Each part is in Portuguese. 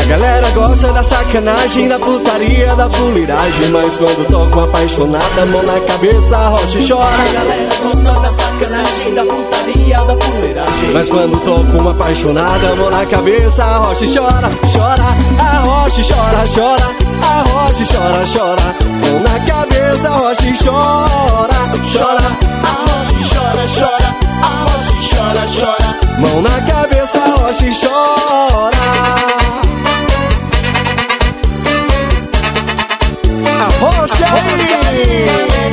galera gosta da sacanagem, da putaria, da fuleiragem, mas quando toco apaixonada, mão na cabeça, rocha e chora. A galera gosta da sacanagem, da putaria, da fuleiragem, mas quando toco uma apaixonada, mão na cabeça, rocha e chora. Chora, arrocha e chora, chora, arrocha e chora, chora, mão na cabeça, rocha e chora. chora, arrocha e chora, chora, arrocha e chora, chora, mão na cabeça, rocha e chora. Arrocha aí!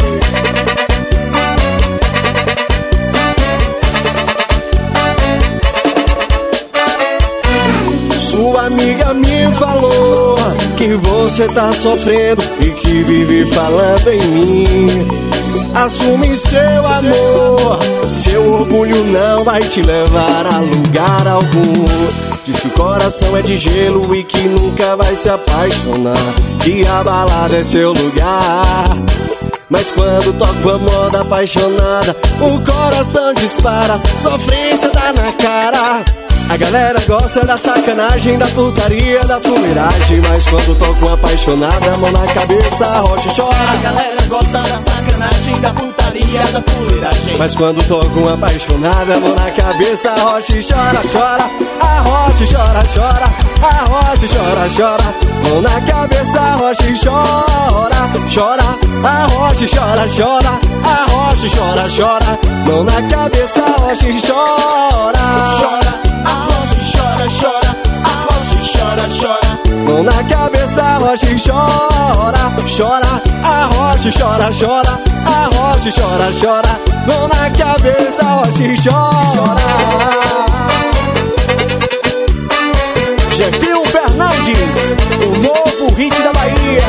Sua amiga me falou que você tá sofrendo e que vive falando em mim. Assume seu amor, seu orgulho não vai te levar a lugar algum. Diz que o coração é de gelo e que nunca vai se apaixonar, que a balada é seu lugar. Mas quando toco a moda apaixonada, o coração dispara, sofrência dá na cara. A galera gosta da sacanagem, da putaria, da fuleiragem, mas quando toco apaixonada, mão na cabeça, rocha e chora. A galera gosta da sacanagem, da putaria, da fuleiragem, mas quando toco apaixonada, mão na cabeça, rocha e chora, chora. Arrocha e chora, chora, arrocha e chora, chora, mão na cabeça, rocha e chora. Chora, arrocha e chora, chora, arrocha e chora, chora, mão na cabeça, rocha e chora. chora, arrocha e chora, chora, arrocha e chora, chora, mão na cabeça, rocha e chora. Chora, arrocha e chora, chora, arrocha e chora, chora, mão na cabeça, rocha e chora. Jefinho Fernandes, o novo hit da Bahia.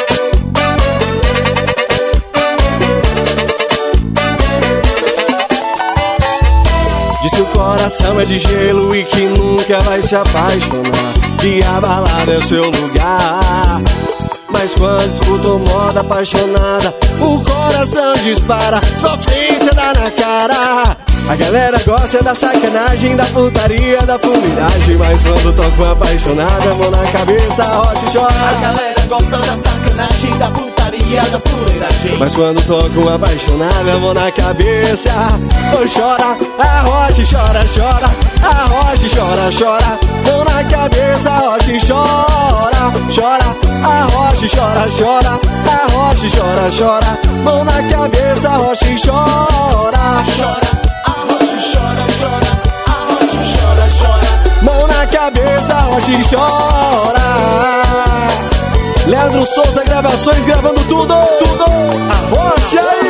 Diz que o coração é de gelo e que nunca vai se apaixonar, que a balada é seu lugar. Mas quando escuto moda apaixonada, o coração dispara, sofrência dá na cara. A galera gosta da sacanagem, da putaria, da fuleiragem, mas quando toco apaixonada, mão na cabeça, rocha e chora. A galera gosta da sacanagem, da putaria, da fuleiragem, mas quando toco apaixonada, mão na cabeça, oh, chora, arrocha e chora, chora, arrocha e chora, chora, mão na cabeça, rocha e chora. Chora, arrocha e chora, chora, arrocha e chora, chora, mão na cabeça, rocha e chora. chora, arrocha e chora, chora, arrocha e chora, chora, mão na cabeça, rocha e chora. Leandro Souza Gravações, gravando tudo, tudo. Arrocha aí!